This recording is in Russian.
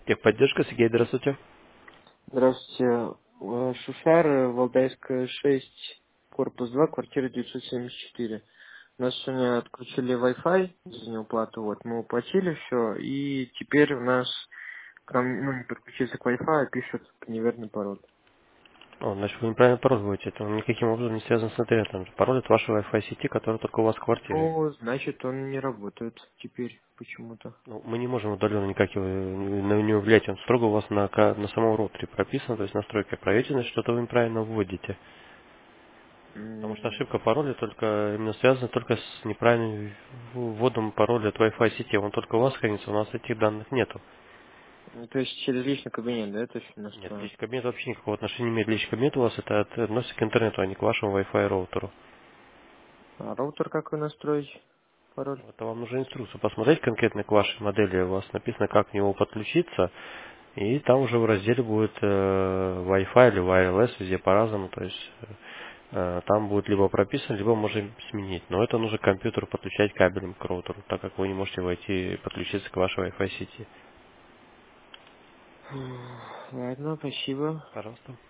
Техподдержка, Сергей, здравствуйте. Здравствуйте. Шушар, Валдайская, 6, корпус 2, квартира 974. Нас сегодня отключили Wi-Fi за неуплату. Вот, мы уплатили все, и теперь у нас к нам, не подключиться к Wi-Fi, а пишут неверный пароль. О, значит, вы неправильно пароль вводите. Это никаким образом не связано с интернетом. Пароль от вашей Wi-Fi сети, которая только у вас в квартире. Ну, значит, он не работает теперь почему-то. Ну, мы не можем удаленно никак его на него влиять. Он строго у вас на самом роутере прописан, то есть настройка. Проверьте, значит, что-то вы неправильно вводите. Потому что М, ошибка пароля только именно связана только с неправильным вводом пароля от Wi-Fi сети. Он только у вас хранится, у нас этих данных нету. ну, то есть через личный кабинет, да, это все Нет, настроено? личный кабинет вообще никакого отношения не имеет. Личный кабинет у вас это относится к интернету, а не к вашему Wi-Fi роутеру. А роутер как вы настроить? Пароль? Это вам нужно инструкцию посмотреть конкретно к вашей модели. У вас написано, как к нему подключиться. И там уже в разделе будет Wi-Fi или wireless, везде по-разному. То есть там будет либо прописано, либо можем сменить. Но это нужно к компьютеру подключать кабелем к роутеру, так как вы не можете войти и подключиться к вашей Wi-Fi сети. Ладно, спасибо. Пожалуйста.